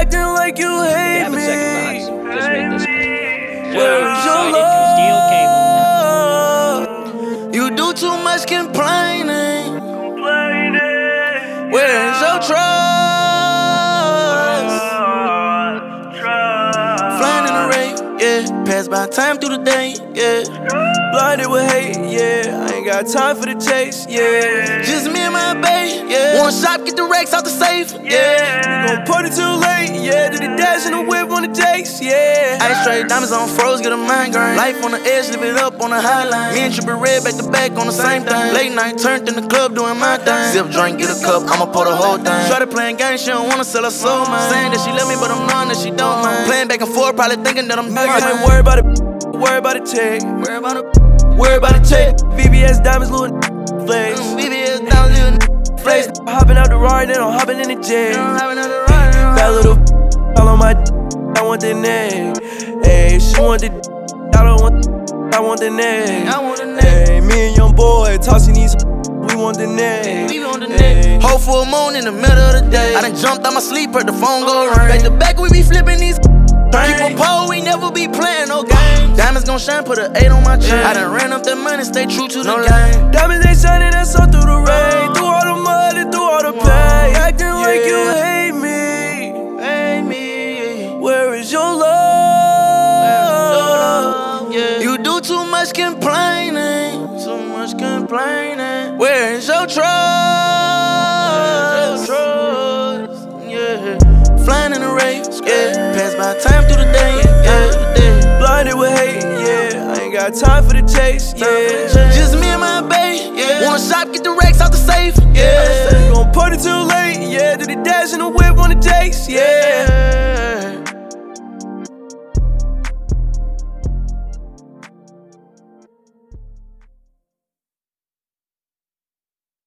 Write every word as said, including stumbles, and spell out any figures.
acting like you hate me. Just made this. Where's your love? You do too much complaining. Where's your trust? Flying in the rain, yeah. Pass by time through the day, yeah. Blinded with hate, yeah. I ain't got time for the chase, yeah. Just me and my babe, yeah. Wanna shop, get the racks out the safe, yeah. We gon' party too late, yeah. Do the dash in the whip on the jakes, yeah. Ice straight diamonds on froze, get a migraine. Life on the edge, live it up on the highline. Me and Trippie Redd back to back on the same thing. Late night turned in the club doing my thing. Sip, drink, get a cup, I'ma pour the whole thing. Started playing games, she don't wanna sell her soul, man. Saying that she love me, but I'm knowing that she don't, man. Playing back and forth, probably thinking that I'm doing. I ain't worried about it, worry about it, check. Worry about it, worry about it, check. V V S diamonds, little flags. V V S diamonds, little flags. Hopping out the ride, then I'm hopping in the jet. That little all on my I want the neck. Hey, she want the I don't want I want the neck. I want the neck. Hey, me and young boy tossing these. We want the neck. We want the neck. Hope for a moon in the middle of the day. I done jumped out my sleep, heard the phone go ring. Back to back, we be flipping these. Keep a pole, we never be playing no games. Diamonds gon' shine, put an eight on my chain. I done ran up that money, stay true to the game. Diamonds they shining, that's all through the rain. Through all the mud and through all the pain. Acting like you hate me. Hate me. Where is your love? You do too much complaining. Too much complaining. Where is your trust? Yeah. Flying in the race, yeah. Pass by time through the day, yeah. Blinded with hate, yeah. I ain't got time for the chase, yeah. Just me and my babe, yeah. Wanna shop, get the racks out the safe, yeah. We gon' party too late, yeah. Do the dash in the whip on the jakes, yeah.